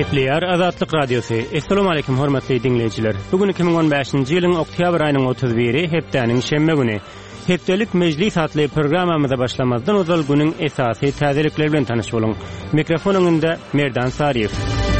Gepleýär Azatlyk Radiosu. Assalamu alaykum hormatly dinleýijiler. Bugün 2015-nji ýylyň oktýabr aýynyň 31-i hepdeniň şemme güni. Hepdelik mejlis adly programmamyza başlamazdan öňe günüň esasy täzelikleri bilen tanyş boluň. Mikrofon öňünde Merdan Sariýew.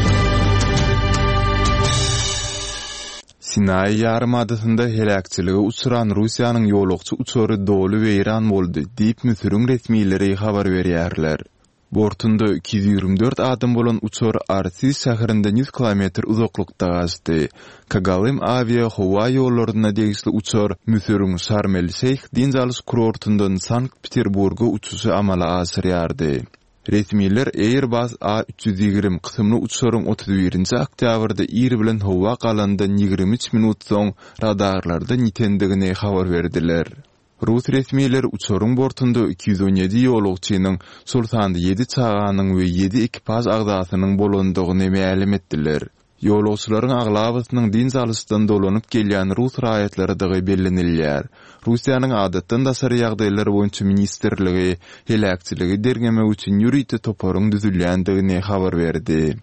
Sinay yarımadasında helakçılığı uçuran Rusiýanyň ýolukçy uçary dolu weýran boldy diýip Müsürüň resmiýetleri habar berýärler. Bortunda 224 adam bolan uçar Artis şäherinde 100 kilometr uzaklykda gaçdy. Kagalym avia howa ýollaryna degişli uçar Müsürüň Şarm el-Şeyh dinjalys kurortundan Sankt-Peterburga uçuşy amala asyrýardy. Resmiler Airbus A320 kısımlı uçuşaryň 31-nji oktýabrda ýer bilen howa galandan 23 minut soň radarlarda nitendigini habar berdiler. Rus resmiler uçuşaryň bortunda 217 ýolukçynyň sultanda 7 çaganyň we 7 ekipaj agdasynyň bolandygyny ma'lum etdiler. Ýolukçylaryň aglabasynyň dinjalysdan dolanyp gelýän Rus raýatlary da bellenilýär. Rusiýanyň adatdan daşary ýagdaýlar boýunça ministrligi helakçylygy dergeme üçin ýürüýte toparyň düzülýändigini habar berdi.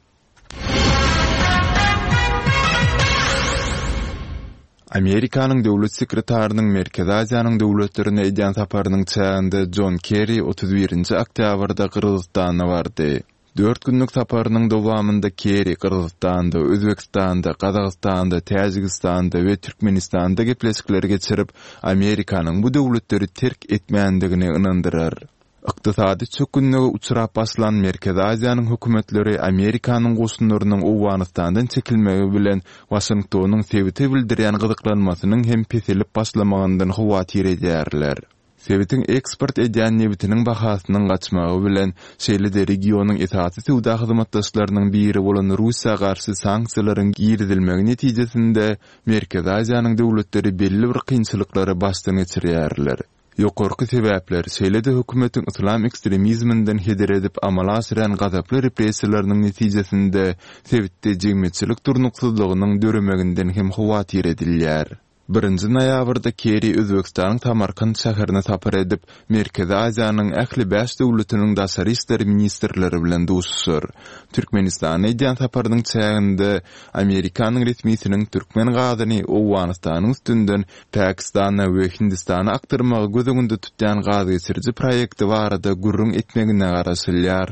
Amerikanyň döwlet sekretarinyň Merkezi Aziýanyň döwletlerine edýän saparynyň çäginde John Kerry 31-nji oktýabrda Kyrgyzstana bardy. 4 günlük saparynyň dowamında Kerry Kyrgyzstanda, Özbekistanda, Kazakstanda, Täjikistanda we Türkmenistanda gepleşikler geçirip Amerikanyň bu döwletleri terk etmeýändigini ynandyrar. Iqtisady çökünlüge uçurap başlan Merkezi Aziýanyň hökümetleri Amerikanyň goşunlarynyň Owganystandan çekilmegi bilen Washingtonyň sebäti bildirýän gyzyklanmasynyň hem peselip başlamagandan hawatyr edýärler. Sebätiň eksport edýän nebitiniň bahasynyň gaçmagy bilen şeýle-de regionyň esasy sowda hyzmatdaşlarynyň biri bolan Russiýa garşy sanksiýalaryň giridilmegi netijesinde Merkezi Aziýanyň döwletleri belli bir kynçylyklary başdan geçirýärler. Ýokarky sebäpler şeýle-de hökümetiň islam ekstremizminden heder edip amala asyrýan gazaply repressiýalarynyň netijesinde sebätde jemgyýetçilik durnuksyzlygynyň döremeginden hem hawatyr edilýär. 1-nji noýabrda Kerry Özbekistanyň Samarkand şäherine sapar edip Merkezi Aziýanyň ähli 5 döwletiniň daşary işleri ministrleri bilen duşuşur. Türkmenistana edýän saparynyň çäginde Amerikanyň resmiýetiniň türkmen gazyny Owganystanyň üstünden Pakistana we Hindistana aktyrmagy gözüňde tutýan gazy geçirji proýekti barada gurrun etmegine garaşylýar.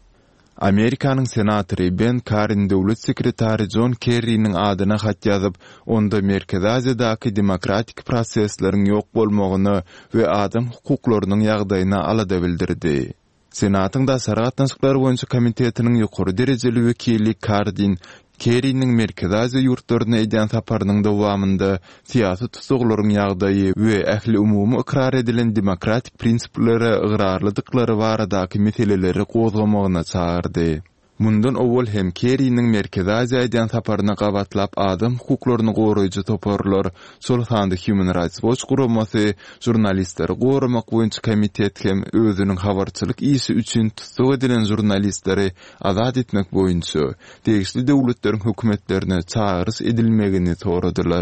Amerikanyň senatory Ben Cardin döwlet sekretary John Kerry'niň adyna hat ýazyp, onda Merkezi Aziýadaky demokratik prosesleriň ýok bolmagyny we adam hukuklarynyň ýagdaýyna alada bildirdi. Senatyň daşary gatnaşyklary boýunça komitetiniň ýokary derejeli wekili Cardin Kerry'niň Merkezi Aziýa ýurtlaryna edýän saparynyň dowamında syýasy tutuklaryň ýagdaýy we ähli umumy ikrar edilen demokratik prinsiplere ygyrarlydyklary baradaky meseleleri gozgamagyna çağırdy. Mundan owal hem Kerry'niň Merkezi Aziýa edýän saparyna gabatlap adam hukuklaryny goraýjy toparlar, Sulhanda Human Rights Watch guramasy, jurnalistleri goramak boýunça komitet hem özüniň habarçylyk işi üçin tutsak edilen jurnalistleri azat etmek boýunça degişli döwletleriň hökümetlerine çağırys edilmegini soradylar.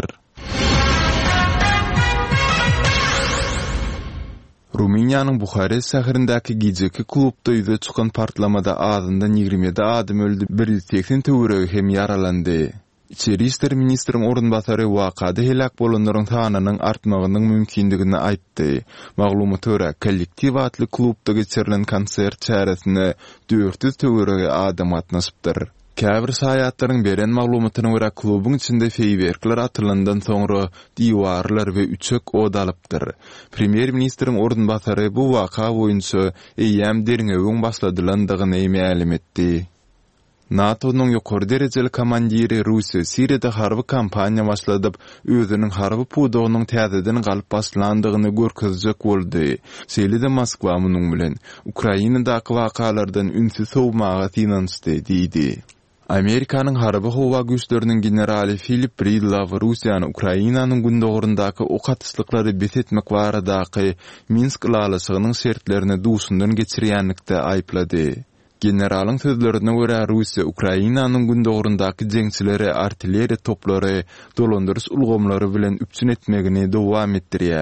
Ruminiýanyň Buharest şäherindäki gijeki klubda ýüze çykan partlamada azyndan 27 adam öldü, 180 töweregi hem yaralandy. İçeri işler ministriň orunbasary wakada helak bolanlaryň sanynyň artmagynyň mümkindigini aýtdy. Maglumaty görä, kollektiv atly klubda geçirilen konsert çäresinde 400 töweregi adam gatnaşypdyr. Käbir saýatlaryň beren maglumatyna görä klubyň içinde feýwerkler atylandan soňra diwarlar we üçek od alypdyr. Premier ministriň orunbasary bu waka boýunça eýäm derňegiň başladylandygyny ma'lum etdi. NATO'nun ýokary derejeli komandiri Russiýa Siriýada harby kampaniýa başladyp, özüniň harby pudugynyň täzeden galyp başlandygyny görkezjek boldy. Şeýle-de Moskwa munyň bilen Ukrainadaky wakalardan ünsiz sowmaga synançdy diýdi. Amerikanyň harby howa güýçleriniň generali Philip Breedlove Russiýany Ukrainanyň gündogurundaky okatyşlyklary besetmek baradaky Minsk ýalysynyň şertlerini duşundan geçirýänlikde aýplady. Generalyň sözlerine görä Russiýa Ukrainanyň gündogurundaky jeňçileri artilleriýa toplary, dolandyrys ulgamlary bilen üpsün etmegini dowam etdirýär.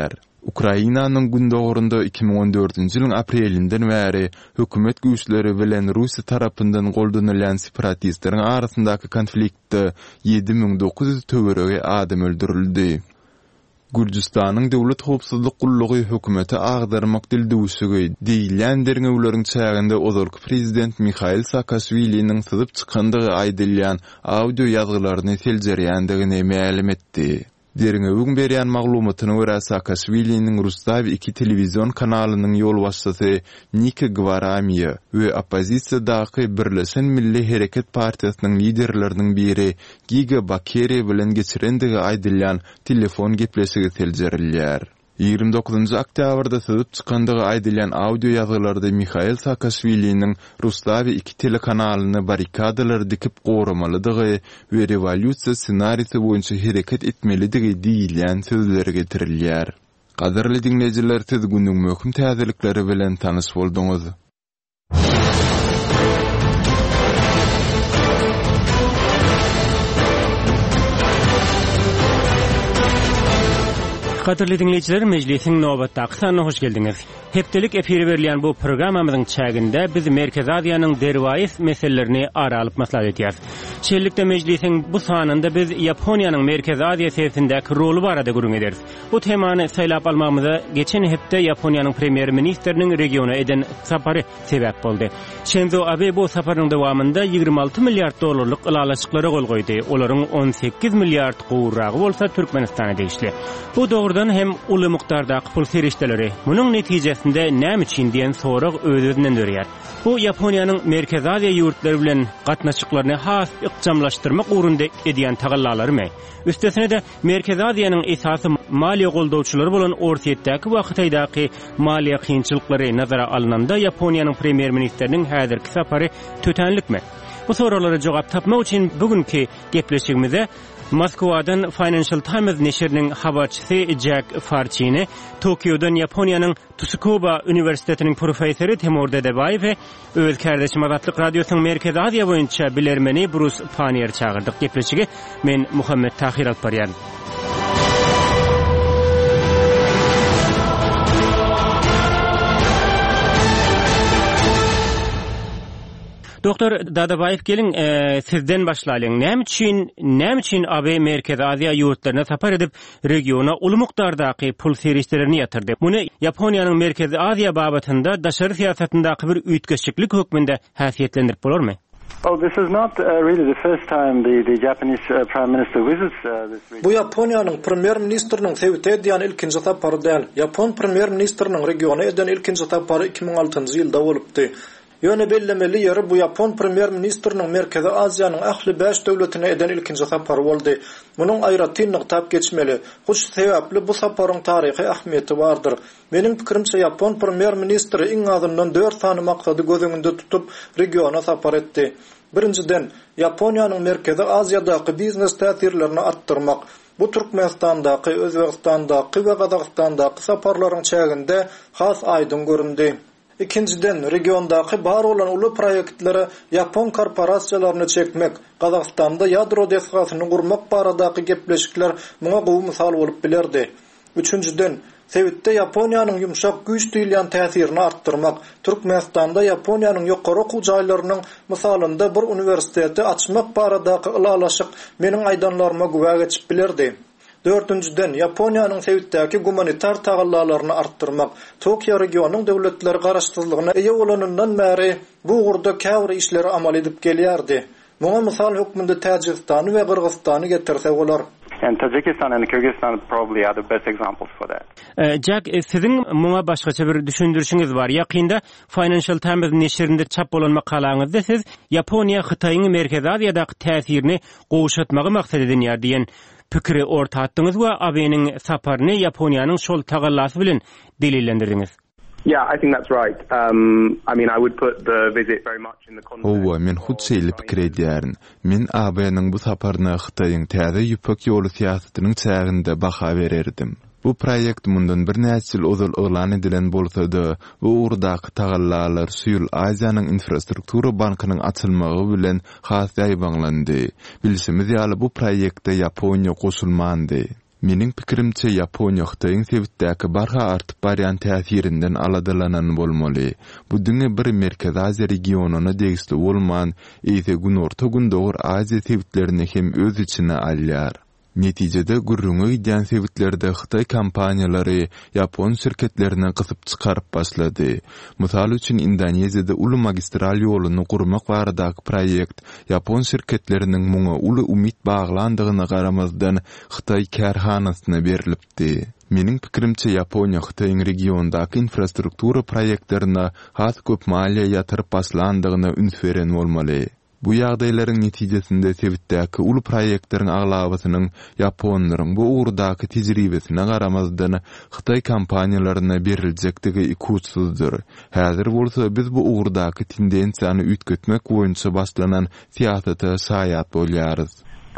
Ukrainanyň gündogurunda 2014-nji ýylyň aprelinden bäri hökümet güýçleri bilen Russiýa tarapyndan goldanylan separatistleriň arasyndaky konfliktde 7900 töwerege adam öldürildi. Gürcistanyň döwlet howpsuzlyk gullugy hökümeti agdarmak dildüwsügi diýilýän ulanyň çäginde ozalky prezident Mikhail Saakashviliň syzyp çykandygy aýdylýan audio ýazgylaryny seljerýändigini ma'lum etdi. Derine bugün berýän maglumatyna görä Saakashviliň Rustav 2 televizion kanalynyň ýol başçysy Nika Gvaramiya we opozisiýadaky Birleşen Milli Hereket Partiýasynyň liderleriniň biri Giga Bakeri bilen geçirendigi aýdylýan telefon gepleşigi seljerilýär. 29 oktýabrda syzyp çykandygy aýdylýan audio ýazgylarda Mikhail Saakashviliň Rustav 2 telekanalyny barikadalar dikip goramalydygy we revolýusiýa ssenariýsy boýunça hereket etmelidigi diýilýän sözleri getirilýär. Gaderli dinleýijiler, siz gündüň möhüm täzelikleri bilen tanyş bolduňyz. Kaderli dinleyijiler, mejlisiň nowbatdaky sanyna hoş geldiňiz. Hepdelik efiri berilýän bu programmamyzyň çäginde biz Merkez Aziýanyň derwaýys meselelerini aralyp maslahat edýäris. Şeýlelikde mejlisiň bu sanynda biz Ýaponiýanyň Merkez Aziýa sesindäki rolu barada gurun ederiz. Bu temany saýlap almamyza geçen hepde Ýaponiýanyň premier ministriniň regiona eden sapary sebäp boldy. Shinzo Abe bu saparyň dowamında 26 milliard dollarlyk ılalaşyklara gol goýdy. Olaryň 18 milliard gowragy bolsa Türkmenistana degişli. Bu doğrudan hem uly mukdardaky pul serişdeleri. Munyň netijesinde näme üçin diýen sorag öz-özünden dörýär. Bu Ýaponiýanyň Merkez Aziýa ýurtlary bilen gatnaşyklaryny has ykjamlaşdyrmak urunda edýän tagallalarymy? Üstesine de Merkez Aziýanyň esasy maliýe goldawçylary bolan Orsiýetdäki wagtdaky maliýe kynçylyklary nazara alynanda Ýaponiýanyň premier ministriniň häzirki sapary tötenlikmi? Bu soralara jogap tapmak üçin bugünkü gepleşigimize Moskwadan Financial Times neşriniň habarçysy Jack Farchini, Tokyodan Ýaponiýanyň Tsukuba Üniversitetiniň professory Temur Dedebayew we öz kardeşim Azatlyk radiosynyň Merkez Aziýa boýunça bilermeni Bruce Panier çağırdyk. Gepleşigi men Muhammed Tahir alparýan. Doktor Dadabayev, gelin sizden başlaýan. Näme üçin AB Merkez Aziýa ýurtlaryna sapar edip regiona uly mukdardaky pul serişdelerini ýatyrdy? Muny Ýaponiýanyň Merkez Aziýa babatynda daşary siýasatyndaky bir üýtgeçliklik hökmünde häsiýetlendirip bolarmy? Oh, this is not really the first time the Japanese Prime Minister visits this region. Bu Ýaponiýanyň premier ministriniň Sewitde edýän ilkinji sapary däl. Ýapon premier ministriniň regiona eden ilkinji sapary 2006-njy ýylda bolupdy. Ýöne bellemeli ýeri bu Ýapon premier ministriniň Merkez Aziýanyň ähli 5 döwletine eden ilkinji sapary boldy. Munyň aýratynlyk tap geçmeli. Huş sebäpli bu saparyň taryhy ähmiýeti bardyr. Meniň pikirimçe Ýapon premier ministri iň azyndan 4 sany maksady gözüňinde tutup regiona sapar etdi. Birinciden, Ýaponiýanyň Merkez Aziýadaky biznes täsirlerini artdyrmak. Bu Türkmenistandaky, Özbegistandaky we Gazagstandaky saparlaryň çäginde has aýdyn göründi. İkinciden, regiondaky bar olan uly proýektlere Ýapon korporasiýalaryny çekmek, Gazagstanda ýadro desgasyny gurmak baradaky gepleşikler muňa gowy mysal bolup bilerdi. Üçünciden, Sewitde Ýaponiýanyň ýumşak güýç diýilýän täsirini artdyrmak, Türkmenistanda Ýaponiýanyň ýokary okuw jaýlarynyň mysalynda bir universiteti açmak baradaky ılalaşyk meniň aýdanlaryma güwä geçip bilerdi. Dördüncüden, Ýaponiýanyň Sewitdäki humanitar tagallalaryny artdyrmak, Tokyo regionynyň döwletleri garaşsyzlygyna eýe bolanyndan bäri bu gurda käwri işleri amal edip gelýärdi. Muňa mysal hökmünde Täjikistany we Kyrgyzstany getirsek bolar. And Tajikistan and Kyrgyzstan probably are the best examples for that. Jack, sizin muňa başgaça bir düşündürüşiňiz bar. Ýakynda Financial Times neşrinde çap bolan makalaňyzda siz Ýaponiýa Hytaýyň Merkez Aziýadaky täsirini gowşatmagy maksat edýär diýen pikiri ortatdyňyz we AB'niň saparyny Ýaponiýanyň şol tagallasy bilen delillendirdiňiz. Yeah, I think that's right. I mean, I would put the visit very much in the context. Owa, men hutseýli pikir edýärin. Men AB'niň bu saparyna Hytaýyň täze ýüpek ýolu siýasatynyň çäginde baha bererdim. Bu proýekt mundan bir näçe ýyl ozal elan edilen bolsa-da, bu urdaky tagallalar Süýül Aziýanyň infrastruktura bankynyň açylmagy bilen has ýaýbanlandy. Bilsimiz ýaly bu proýektde Ýaponiýa goşulmandy. Meniň pikirimçe Yaponiýa Hytaýyň sebitdäki barha artyp barýan täsirinden aladylanan bolmaly. Bu diňe bir Merkez Aziýa regionuna degişli bolman, ýa-da Günorta Gündoğur Aziýa sebitlerini hem öz içine alýar. Netijede gurrungy gidýän sebitlerde Hytaý kompaniýalary Yapon şirketlerine gysyp çykaryp başlady. Mysal üçin Indoneziýada uly magistral ýoluny gurmak baradaky proýekt Yapon şirketleriniň muňa uly umyt baglandygyna garamazdan Hytaý kärhanasyna berilipdi. Meniň pikirimçe Yaponiýa Hytaýyň regiondaky infrastruktura proýektlerine has köp maliýe ýatyryp başlandygyna üns beren bolmaly. Bu ýagdaýlaryň netijesinde sebitdäki uly proýektleriň aglabasynyň Japonlaryň bu ugrdaky tejribesine garamazdan Hytaý kompaniýalaryna beriljekdigi ikutsuzdyr. Häzir bolsa biz bu ugrdaky tendensiýany ütgetmek boýunça başlanan siýasata saýat bolýarys.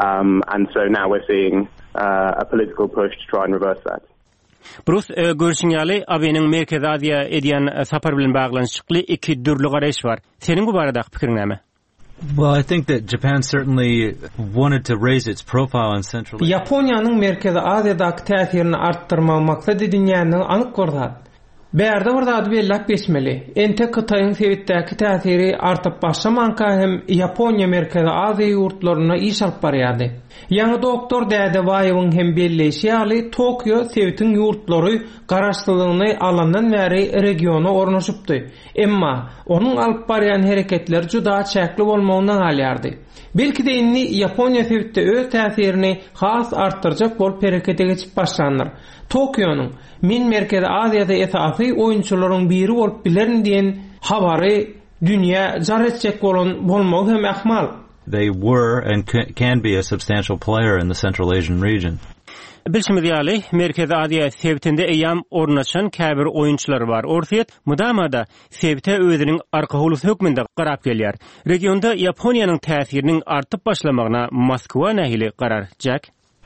And so now we're seeing a political push to try and reverse that. Bruce görüşňäli abeniň Merkez Aziýa edýän sapar bilen baglanşykly iki dürli garaş bar. Seniň bu baradaky pikiriň näme? Well, I think that Japan certainly wanted to raise its profile in Central Asia. Yaponiýanyň Merkezi Aziýadaky täsirini artdyrmak maksady dünýäniň anyk gordat. Bärde gordat bellap geçmeli. Ente Hytaýyň sebitdäki täsiri artyp başlamanka hem Yaponiýa Merkezi Aziýa ýurtlaryna iş alyp barýardy. Ýa-da doktor Däde Baýewiň hem belleşi ýaly Tokyo sebitiň ýurtlary garaşdyrylygyny alandan bäri regiona ornaşypdy. Emma onuň alyp barýan hereketler juda çäkli bolmagyndan alýardy. Belki de inni Yaponiýa sebitde öz täsirini has arttyrjak bolup herekete geçip başlandyr. Tokyo'nun min Merkezi Aziýada esasy oýunçylaryň biri bolup bilerin diýen habary dünýä jar etjek bolan bolmagy hem ahmal. They were and can be a substantial player in the Central Asian region. Bilşimiz ýaly Merkezi Aziýa sebitinde eýam ornaşan käbir oýunçylar bar. Orsiýet mudamada sebite özüniň arka hulus hökmünde garap gelýär. Regionda Yaponiýanyň täsiriniň artyp başlamagyna Moskwa nähili garar Jack?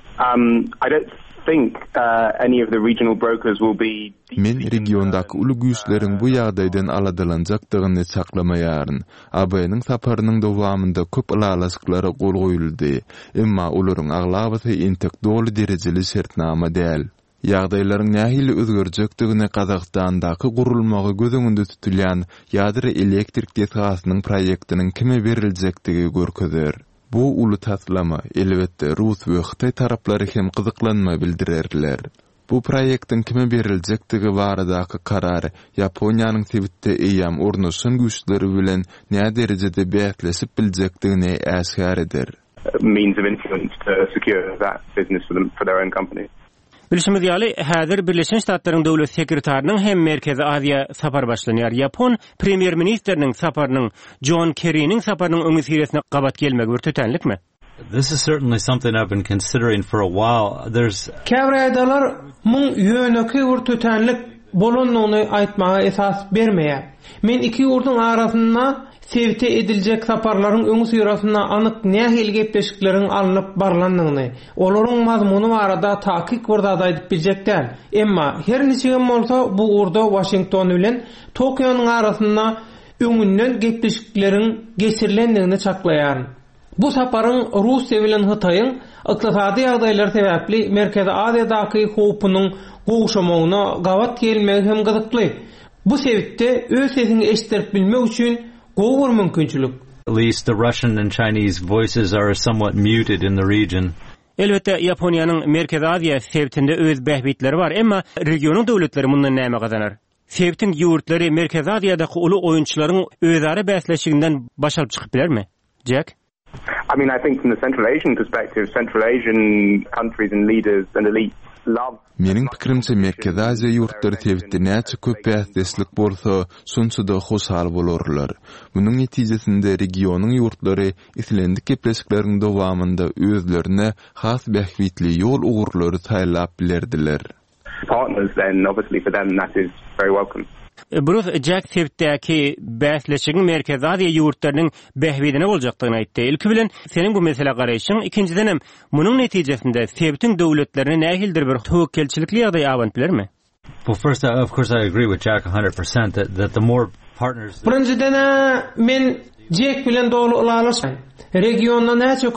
I don't think any of the regional brokers will be. Men regiondaky uly güýçleriň bu ýagdaýdan aladylanjakdygyny saklamaýaryn. AB'niň saparynyň dowamında köp alalaşyklara gol goýuldy. Emma olaryň aglabasy entek dolu derejeli şertnama däl. Ýagdaýlaryň nähili özgerjekdigine Kazakstandaky gurulmagy göz öňünde tutulýan ýadry elektrik desgasynyň proýektiniň kime beriljekdigi görkezer. Bu uly taslama elbetde Rus we Hytaý taraplary hem gyzyklanma bildirerler. Bu proýektiň kime beriljekdigi baradaky karar Yaponiýanyň sebitde eýam ornaşan güýçleri bilen näme derejede bähleşip biljekdigine äşgär eder. Means of influence to secure that business for their own company. Bilşimiz ýaly häzir Birleşen Ştatlaryň döwlet sekretarinyň hem Merkezi Aziýa sapar başlanýar. Yapon premier ministeriniň saparynyň John Kerry'niň saparynyň öňü siresine gabat gelmegi bir tötenlikmi? This is certainly something I've been considering for a while. There's Käbiradalar muň ýöneki bir tötenlik bolanyny aýtmaga esas bermeýär. Men iki ýurduň arasynda sebite ediljek saparlaryň öňü sirasyna anyk nähil gepleşikleriň alınıp barlandygyny, olaryň mazmuny barada taýyk wurda aýdyp biljekler. Emma her niçin bolsa bu urda Washington bilen Tokyo'nun arasynda öňünden gepleşikleriň geçirilendigini çaklaýar. Bu saparyň Russiýa bilen Hytaýyň ykdysady ýagdaýlar sebäpli Merkezi Aziýadaky howpunyň gowşamagyna gabat gelmegi hem gyzykly. Bu sebitde öz sesini eşitdirip bilmek üçin gower mümkinçilik. At least the Russian and Chinese voices are somewhat muted in the region. Elbette Yaponiýanyň Merkezi Aziýa sebitinde öz bähbitleri bar, emma regionyň döwletleri mundan näme gazanar? Sebitiň ýurtlary Merkezi Aziýadaky uly oýunçylaryň özara bäsleşiginden baş alyp çykyp bilermi? Jack? I mean, I think from the Central Asian perspective, Central Asian countries and leaders and elites love. Meniň pikirimçe Merkezi Aziýa ýurtlary sebitde näçe köp bäsleşlik bolsa, şonça da hoşal bolarlar. Munyň netijesinde regionyň ýurtlary islendik gepleşikleriň dowamında özlerine has bähbitli ýol ugurlary taýlap bilerdiler. Partners, then obviously for them that is very welcome. Bruce Jack sebitdäki bäsleşigiň Merkezi Aziýa ýurtlarynyň bähbidine boljakdygyny aýtdy. Ilki bilen seniň bu mesele garaýşyň, ikinciden hem munyň netijesinde sebitiň döwletlerine nähildir bir töwekkelçilikli ýagdaý awant bilermi? Well, first, of course, I agree with Jack 100% that the more partners. Birinciden men Jack bilen dolu ulalaşan. Regionda näçe köp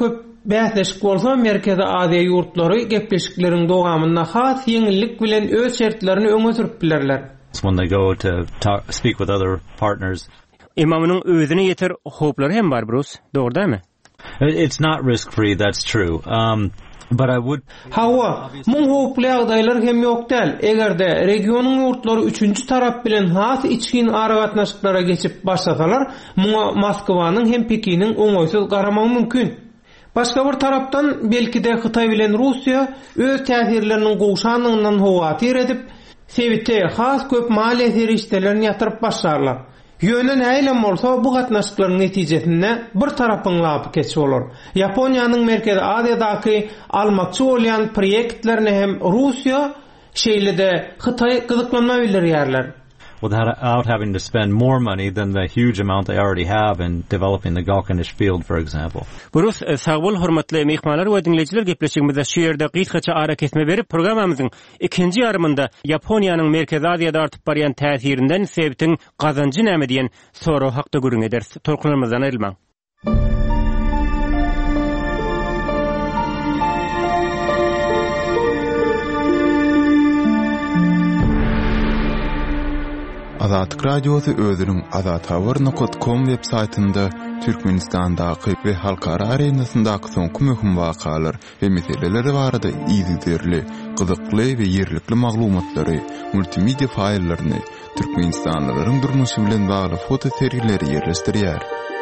bäsleşik bolsa Merkezi Aziýa ýurtlary gepleşikleriň dowamynda has ýeňillik bilen öz şertlerini öňe sürüp bilerler. When they go to speak with other partners. Imamynyň özüne ýeter hoplary hem bar Bruce, dogry-dämi? It's not risk free, that's true. But I would Hawa, muň hoply agdaýlar hem ýok däl. Egerde regionyň ýurtlary üçünçi tarap bilen has içkin aragatnaşyklara geçip başlasalar, muňa Moskwanyň hem Pekiniň oňoýsuz garamagy mümkin. Başga bir tarapdan belki de Hytaý bilen Russiýa öz täsirleriniň gowşanlygynyň howatyr edip, sebite has köp maliýe işlerini ýatyryp başlarlar. Ýöne näýlem bolsa bu gatnaşyklaryň netijesinde bir tarapyň lapy keçip bolar. Ýaponiýanyň Merkezi Aziýadaky almakçy bolýan proýektlerini hem Russiýa şeýlede Hytaý gyzyklanma bildirýärler. Without having to spend more money than the huge amount they already have in developing the Galkanish field, for example. Burus sağbol hormatly mehmanlar we dinleyijiler gepleşigimizde şu ýerde gysgaça ara kesme berip programamyzyň ikinji ýarymynda Ýaponiýanyň Merkezi Aziýada artyp barýan täsirinden sebitiň gazanjy näme diýen soraw hakda görüň eder. Torkunlarymyzdan ayrylmaň. Azatlyk radiosu özüniň azathabar.com web saytynda Türkmenistandaky we halkara arenasyndaky soňky möhüm wakalar we meseleleri barada ýygyderli, gyzykly we ýerlikli maglumatlary, multimedia faýllaryny, türkmenistanlylaryň durmuşy bilen bagly foto seriýleri ýerleşdirýär.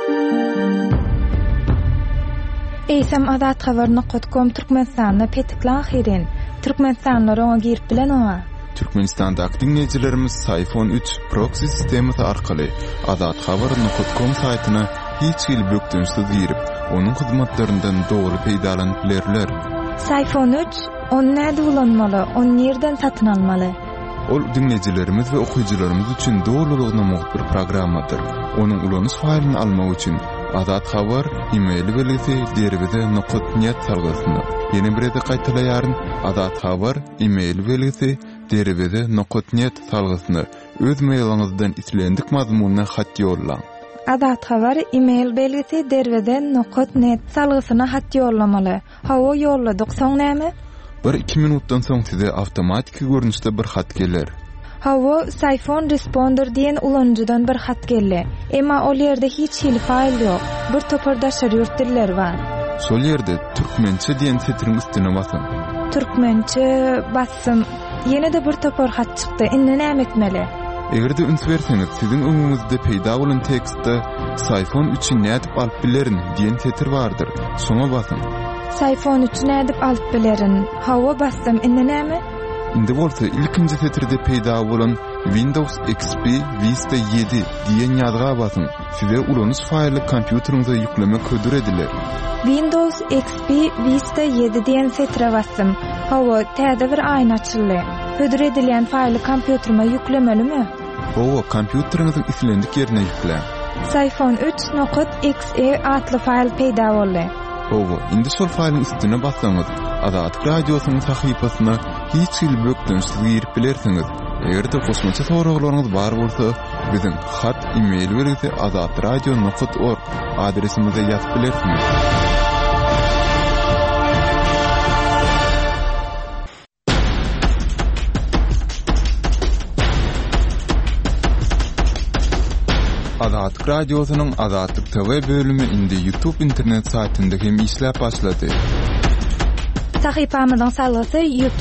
Eýsem azathabar.com Türkmenistanda petiklan hirin. Türkmenistanlar oňa girip bilen oňa. Türkmenistandaky dinleýijilerimiz iPhone 3 proxy sistemi arkaly azathabar.com saýtyna hiç ýyl bökdünsiz girip, onuň hyzmatlaryndan dogry peýdalanyp bilerler. iPhone 3 onu näde ulanmaly, onu nerden satyn almaly? Ol dinleýijilerimiz we okuwçylarymyz üçin dogrulygyna muhtar programmadyr. Onuň ulanyş faýlyny almak üçin Azat Habar e-mail belgisi derbede.net salgysyny ýene bir ede gaýtalaýaryn. Azat Habar e-mail belgisi derbede.net salgysyny öz mailyňyzdan islendik mazmunyna hat ýollaň. Azat Habar e-mail belgisi derbede.net salgysyna hat ýollamaly. Hawa ýolladyk soň näme? 1-2 minutdan soň size awtomatik görnüşde bir hat geler. Hawa iPhone Responder diýen ulanjydan bir hat geldi. Emma ol ýerde hiç hil faýl ýok. Bir topardaşar ýurtdiller bar. Sol ýerde türkmençe diýen setiriň üstüne basyň. Türkmençe bassym. Ýene-de bir topar hat çykdy. Indi näme etmeli? Egerde üns berseňiz, siziň öňüňizde peýda bolan tekstde iPhone 3-i nädip alyp bilerin diýen setir bardyr. Şoňa basyň. iPhone 3 nädip alyp bilerin. Hawa bassym. Indi näme? Indi bolsa ilkinji setirde peýda bolan Windows XP Vista 7 diýen ýazga basyň. Size ulanyş faýly kompýuteriňize ýüklemek hödür ediler. Windows XP Vista 7 diýen setire bassym. Hawa täze bir aýna açyldy. Hödür edilen faýly kompýuterime ýüklemelimi? Hawa kompýuteriňiziň islendik ýerine ýükle. iPhone 3.exe atly faýl peýda boldy. Hawa indi şol faýlyň üstüne bassaňyz, Azatlyk radiosynyň sahypasyna hiç ýyl bökdünsiz girip bilersiňiz. Egerde goşmaça soraglaryňyz bar bolsa, biziň hat e-mail berýärdi azatradio.org adresimize ýazyp bilersiňiz. Azatlyk radiosynyň Azatlyk TV bölümi indi YouTube internet saytynda hem işläp başlady. Sahypamyzyň salgysy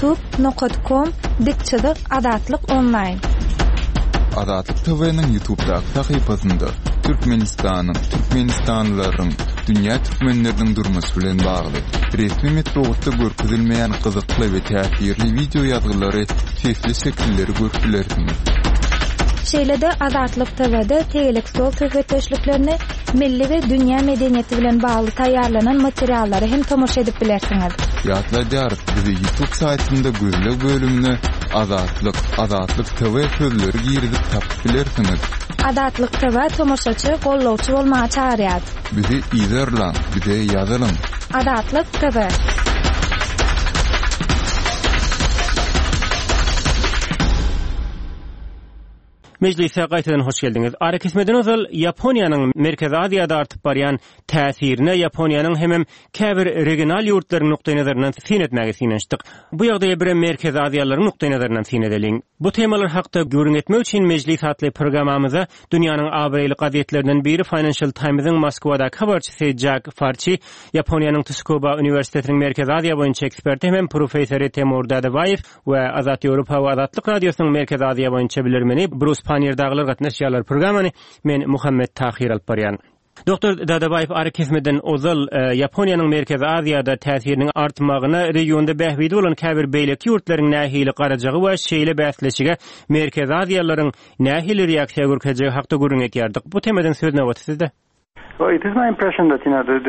youtube.com/azatlyk online. Azatlyk TV'niň YouTube'daky sahypasynda Türkmenistanyň, türkmenistanlylaryň, dünýä türkmenleriniň durmuşy bilen bagly resmi metodda görkezilmeýän gyzykly we täsirli video ýazgylary, sesli şekilleri görüpdilersiňiz. Şeýlede Azatlyk TV'de tegelik sol töhbetleşliklerini milli we dünýä medeniýeti bilen bagly taýýarlanan materiallary hem tomoşa edip bilersiňiz. Ýatlaýar, bizi YouTube saytynda gözlek bölümine Azatlyk TV sözleri girizip tapyp bilersiňiz. Azatlyk TV tomoşaçy, gollawçy bolmagy çağırýar. Bizi izlerler, bize ýazalyň. Azatlyk TV. Meclise gaýtadan hoş geldiňiz. Ara kesmeden ozal Ýaponiýanyň Merkezi Aziýada artyp barýan täsirine Ýaponiýanyň hemem käbir regional ýurtlaryň nukdaý nazaryndan fin etmäge sinençdik. Bu ýagdaýa bir Merkezi Aziýalylaryň nukdaý nazaryndan fin edeliň. Bu temalar hakda görüň etmek üçin Meclis hatly programamyza dünýäniň abireýli gazetlerinden biri Financial Times'ın Moskwadaky habarçysy Jack Farchi, Ýaponiýanyň Tsukuba Uniwersitetiniň Merkezi Aziýa boýunça eksperti hem professory Temur Dadabayev we Azat Ýewropa we Azatlyk radiosynyň Merkezi Aziýa boýunça bilermeni Bruce Panier daglar gatnaşýarlar programany men Muhammed Tahir alyp barýan. Doktor Dadabayev ara kesmeden ozal Ýaponiýanyň Merkezi Aziýada täsiriniň artmagyna regionda bähbidi bolan käbir beýleki ýurtlaryň nähili garajagy we şeýle bäsleşige Merkezi Aziýalylaryň nähili reaksiýa görkezegi hakda görüň etýärdik. Bu temadan söz näwat sizde? Well, it is my impression that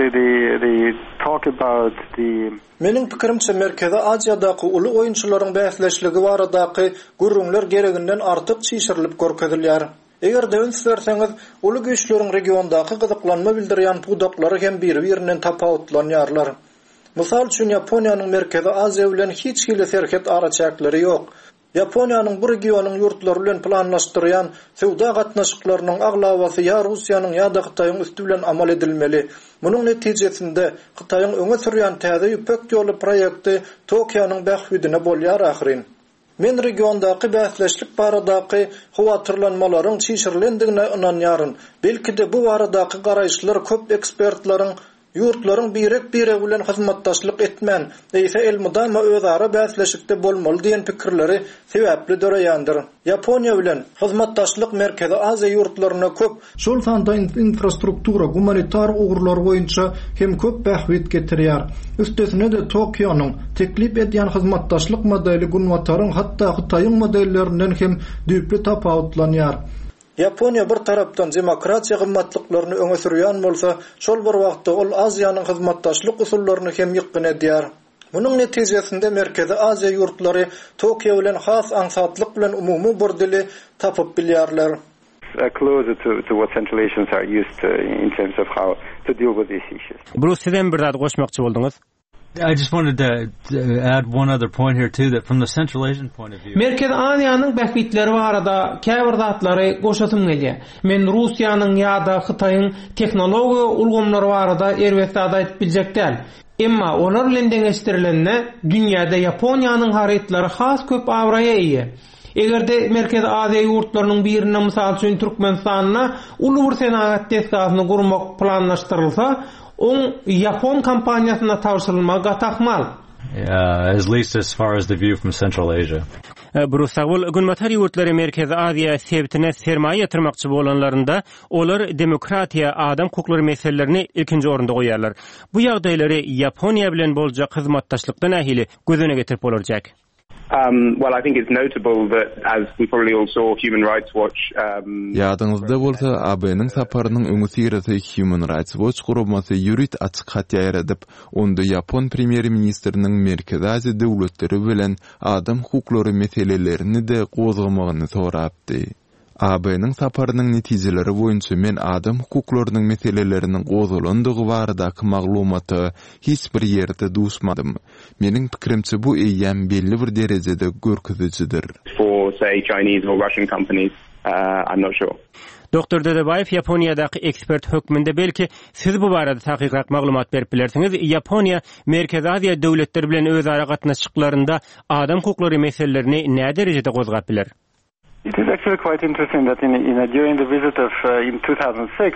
they talk about the Mening pikirimçe Merkezi Aziýadaky uly oýunçylaryň bäsleşligi baradaky gürrüňler gereginden artyk çyşyrylyp görkezilýär. Eger de öňsüzlerseňiz, uly güýçleriň regiondaky gyzyklanma bildirýän pudaklary hem bir-birinden tapawutlanýarlar. Mysal üçin Ýaponiýanyň Merkezi Aziýa bilen hiç hili serket araçakları ýok. Ýaponiýanyň bu regionyň ýurtlary bilen planlaşdyrýan sowda gatnaşyklarynyň aglawasy ýa Russiýanyň ýa-da Hytaýyň üstü bilen amal edilmeli. Munyň netijesinde Hytaýyň öňe sürýän täze ýüpek ýoly proýekti Tokionyň bähbidine bolýar ahyryn. Men regiondaky bäsleşlik baradaky howatyrlanmalaryň çyşyrylendigine inanýaryn. Belki de bu baradaky garaýşlar köp ekspertlaryň ýurtlaryň birek bilen hyzmatdaşlyk etmän, eýse elmydama özara bäsleşikde bolmaly diýen pikirleri sebäpli döreýändir. Ýaponiýa bilen hyzmatdaşlyk Merkezi Aziýa ýurtlaryna köp şol sanda infrastruktura, humanitar ugurlar boýunça hem köp bähbit getirýär. Üstesine de Tokionyň teklip edýän hyzmatdaşlyk modeli Gunwataryň hatda Hytaýyň modellerinden hem düýpli tapawutlanýar. Ýaponiýa bir tarapdan demokratiýa gymmatlyklaryny öňe sürýän bolsa, şol bir wagtda ol Aziýanyň hyzmatdaşlyk usullaryny hem ýykyn edýär. Munyň netijesinde Merkezi Aziýa ýurtlary Tokio bilen has ansatlyk bilen umumy bir dili tapyp bilýärler. Closer to what Central Asians are used to in terms of how to deal with these issues. Bruce, sizden bir zat goşmakçy boldyňyz. I just wanted to add one other point here too, that from the Central Asian point of view. Merkezi Aziýanyň bähbitleri barada käbir zatlary goşatym gelýär. Men Russiýanyň ýa-da Hytaýyň teknologiýa ulgamlary barada erbetde aýdyp biljek däl. Emma olar bilen deňeşdirilenne dünýäde Ýaponiýanyň harytlary has köp awraýa ýa. Egerde Merkezi Aziýa ýurtlarynyň birine mysal üçin Türkmenistanyna uly bir senagat tesgasyny gurmak planlaşdyrylsa, on Yapon kampaniýasyna tawşyrylmagy gatakmal. At least as far as the view from Central Asia. Brusagul gunmatary ýurtlary Merkezi Aziýa sebitine sermaýe ýatyrmakçy bolanlarynda olar demokratiýa, adam hukuklary meselelerini ilkinji orunda goýarlar. Bu ýagdaýlary Ýaponiýa bilen boljak hyzmatdaşlykdan ähili gözüne getirip bolarjak. Well, I think it's notable that, as we probably all saw, Human Rights Watch... Ýadyňyzda bolsa, AB'niň saparynyň öňü siresi Human Rights Watch gurulmasy ýürit açyk hat ýaýradyp, onda Ýapon premier ministriniň Merkezi Aziýa döwletleri bilen adam hukuklary meselelerini de gozgamagyny sorapdy. AB'niň saparynyň netijeleri boýunça men adam hukuklarynyň meseleleriniň gozalandygy baradaky maglumaty hiç bir ýerde duşmadym. Meniň pikirimçe bu eýýän belli bir derejede görkezijidir. For, say, Chinese or Russian companies, I'm not sure. Doktor Dadabayev Ýaponiýadaky ekspert hökmünde belki siz bu barada takykat maglumat berip bilersiňiz. Ýaponiýa Merkezi Aziýa döwletleri bilen özara gatnaşyklarynda adam hukuklary meselelerini näde derejede gozgap biler? It is actually quite interesting that during the visit of in 2006,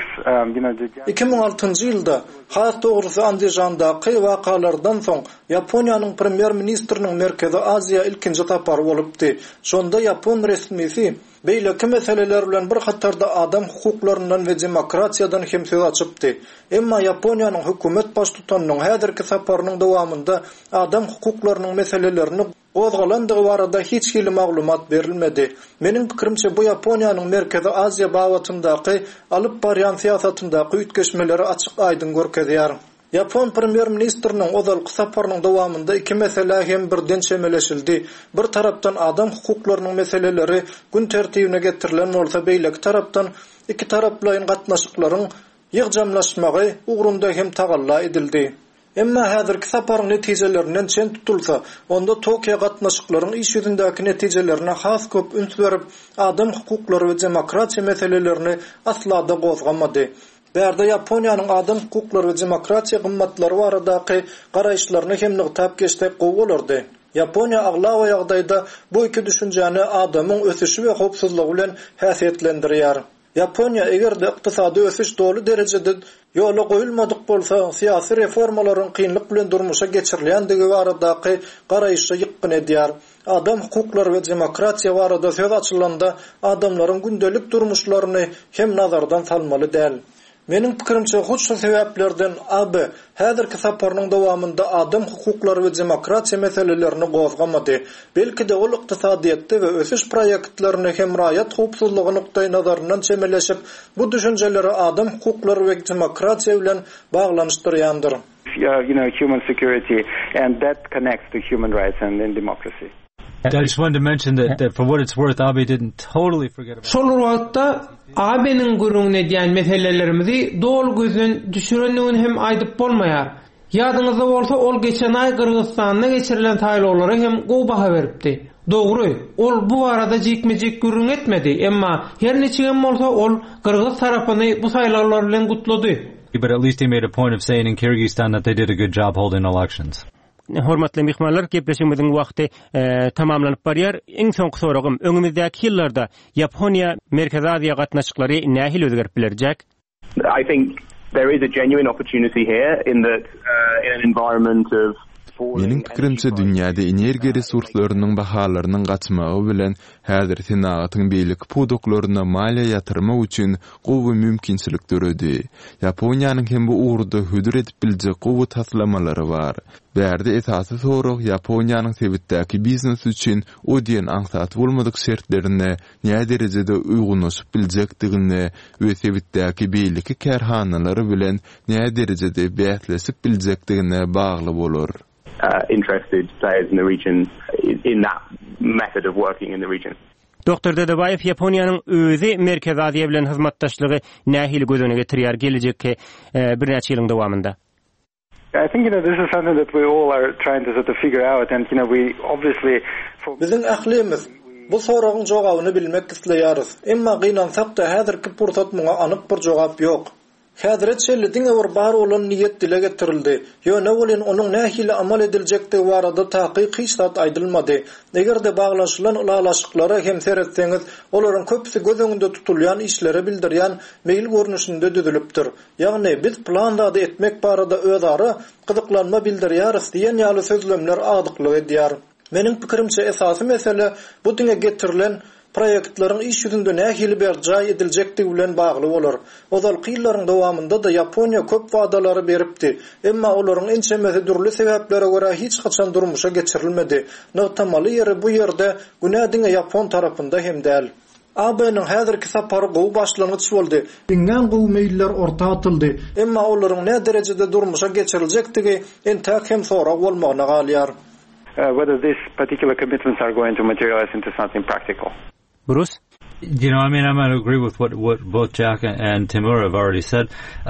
2006 ýylda has dogrusy Andijandaky wakalardan soň Ýaponiýanyň premier ministriniň Merkezi Aziýa ilkinji tapary bolupdy. Şonda Ýapon resmisi beýleki meseleler bilen bir hatarda adam hukuklarynyň we demokratiýadan hem söz açypdy. Emma Ýaponiýanyň hökümet baş tutanynyň häzirki saparynyň dowamında adam hukuklarynyň meselelerini gozgalandygy barada hiç hili maglumat berilmedi. Meniň pikirimçe bu Ýaponiýanyň Merkezi Aziýa bawatyyndaky alyp barýan siýasatyndaky ütgeşmeleri açyk aýdyn görkezýär. Ýapon premier ministriniň ozal saparynyň dowamında iki mesele hem birden çemeleşildi. Bir tarapdan adam hukuklarynyň meseleleri gün tertibine getirilen bolsa, beýleki tarapdan iki taraplaryň gatnaşyklaryň ýygjamlaşmagy ugrunda hem tagalla edildi. Emma häzirki saparyň netijelerinden çen tutulsa, onda Tokyo gatnaşyklaryň iş ýüzündäki netijelerine has köp üns berip, adam hukuklary we demokratiýa meselelerini aslada gozgamady. Bärde Yaponiýanyň adam hukuklary we demokratiýa gymmatlary baradaky garaýşlaryny hem nygtap geçdik gowy Yaponiya aglawa ýagdaýda bu iki düşünjäni adamyň ösüşi we howpsuzlygy bilen häsiýetlendirýär. Yaponiya egerde ykdysady ösüş dolu derejede ýola goýulmadyk bolsa, syýasy reformalaryň kynlyk bilen durmuşa geçirilýändigi baradaky garaýşy ýykgyn edýär. Adam hukuklary we demokratiýa barada söz açylanda adamlaryň gündelik durmuşlaryny hem nazardan salmaly däl. Mening pikirimçe şu sebäplerden AB häzirki saparynyň dowamında adam hukuklary we demokratiýa meselelerini gozgamady. Belki de ol ykdysadyatda we ösüş proýektlerini hem raýat howpsuzlygy nukdaý nazaryndan çemeleşip, bu düşünjeleri adam hukuklary we demokratiýa bilen baglanyşdyrýandyr. Human security, and that connects to human rights and democracy. I just wanted to mention that for what it's worth, Abe didn't totally forget about. Şol wagtda Abe'nin gurruna diýen meselelerimizi dol gözden düşürendigini hem aýdyp bolmaýar. Ýadyňyzda bolsa, ol geçen ay Kyrgyzstanda geçirilen taýlawlary hem gowy baha beripdi. Dogry, ol bu arada jekmejek gurrun etmedi, emma her neçe bolsa ol Kyrgyz tarapyny bu saýlawlar bilen gutlady. But at least he made a point of saying in Kyrgyzstan that they did a good job holding elections. Hormatly mihmanlar, gepleşigimiziň wagty tamamlanyp barýar. Iň soňky soragym, öňümüzdäki ýyllarda Yaponiýa Merkez Aziýa gatnaşyklary nähili özgerip bilerjek? I think there is a genuine opportunity here in that in an environment of Mening pikirimçe dünýäde energiýa resurslarynyň bahalarynyň gaçmagy bilen häzir senagatyň beýlik pudoklaryna maliýe ýatyrmak üçin gowy mümkinçilik döredi. Yaponiýanyň hem bu uğurda hödür edip biljek gowy taslamalary bar. Bärde esasy sorag Yaponiýanyň sebitdäki biznes üçin o diýen aňsat bolmadyk şertlerine näme derejede uygunlaşyp biljekdigine we sebitdäki beýliki kärhanalary bilen näme derejede bäsleşip biljekdigine bagly bolar. Interested players in the region in that method of working in the region. Dr. Dadabayev Yaponiýanyň özi Merkez Aziýa bilen hyzmatdaşlygy nähili gözüne getirýär gelecekki bir näçe ýylyň dowamında? I think this is something that we all are trying to sort of figure out, and we obviously Biziň ahlymyz bu soragyň jogabyny bilmek isleýäris. Emma gynansak da häzirki pursat muňa anyk bir jogap ýok. Häzret şellediňe bir bar bolan niýet dile getirildi. Ýöne bolan onuň nähili amal ediljekdi barada taýyk hiçat aýdylmady. Egerde baglaşylan ulalaşyklary hem seretseňiz, olaryň köpüsi göz öňünde tutulýan işlere bildirýän meýil görnüşinde düzülipdir. Ýagny biz planda etmek barada özara gyzyklanma bildirýäris diýen ýaly sözlemler agdyklyk edýär. Meniň pikirimçe esasy mesele bu diňe getirilen proyektlaryň iş ýüzünde nähili berjay ediljekdigi bilen bagly bolar. Ozalky ýyllaryň dowamında da Yaponiýa köp wadalary beripdi, emma olaryň ençemesi durly sebeplere görä hiç haçan durmuşa geçirilmedi. Notamaly ýeri bu ýerde günädiňe Yapon tarapynda hem däl. AB'nin häzirki sapary gowy başlangyç boldy. Diňen gowy meýiller orta atyldy, emma olaryň näme derejede durmuşa geçiriljekdigi entäk hem sorak bolmagyna galýar. Whether these particular commitments are going to materialize into something practical. Bruce? I mean, I might agree with what both Jack and Timur have already said.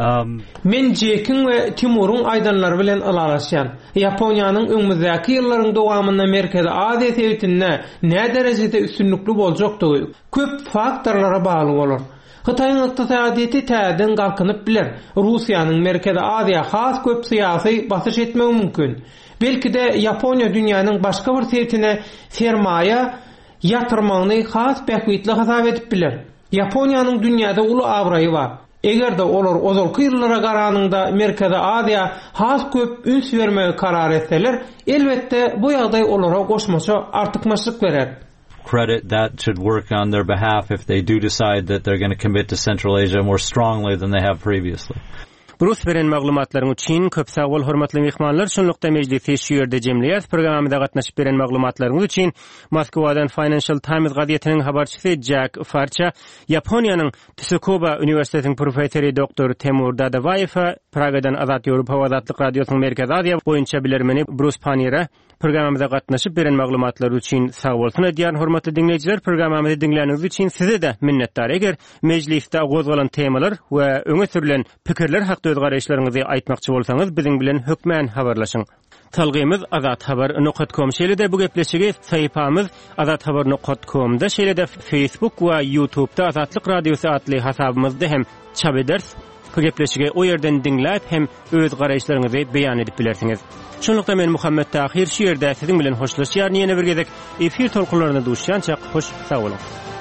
Men Jack'in we Timur'un aýdanlary bilen alalaşýan. Yaponiýanyň öňümüzdäki ýyllaryň dowamynda Merkez Aziýa sebitinde näme derejede üstünlükli boljakdygy köp faktorlara bagly bolar. Hytaýyň ykdysadyety täzeden galkynyp biler. Russiýanyň Merkez Aziýa has köp syýasy basyş etmegi mümkin. Belki de Yaponiýa dünýäniň başga bir sebitine sermaýa ýatyrmagyny has bähwitli hasap edip biler. Yaponiýanyň dünýäde uly awraýy bar. Egerde olar ozalky ýyllara garanyňda Merkez Aziýa has köp üns bermegi karar etseler, elbetde bu ýagdaý olara goşmaça artykmaçlyk berer. Credit that should work on their behalf if they do decide that they're going to commit to Central Asia more strongly than they have previously. Bruce beren maglumatlaryň üçin köp sag bol hormatly mehmanlar. Şonlukda mejlisi şu ýerde jemleýär. Programmada gatnaşyp beren maglumatlaryňyz üçin Moskwadan Financial Times gazetiniň habarçysy Jack Farcha, Yaponiýanyň Tsukuba Üniversitetiniň professory Dr. Temur Dadabayew, Pragadan Azat Ýewropa Azatlyk radiosynyň Merkez Aziýa boýunça bilermeni Bruce Panira programmada gatnaşyp beren maglumatlar üçin sag bolsun diýen hormatly dinleýijiler. Programmamy dinleýäniňiz üçin size de minnetdar. Eger mejlisde gozgalan temalar we öňe sürülen pikirler hakda barada öz garaşlaryňyzy aýtmakçy bolsaňyz biziň bilen hökmän habarlaşyň. Talgymyz azathabar.com şeýle-de bu gepleşigi saýpamyz azathabar.com-da şeýle-de Facebook we YouTube'da Azatlyk Radiosu adly hasabymyzda hem çap ederiz. Bu gepleşigi o yerden diňläp hem öz garaşlaryňyzy beýan edip bilersiňiz. Şonlukda men Muhammed Tahir şu ýerde siziň bilen hoşlaşýar. Ýene bir gezek efir tolkunlaryna duşýança hoş sag bolun.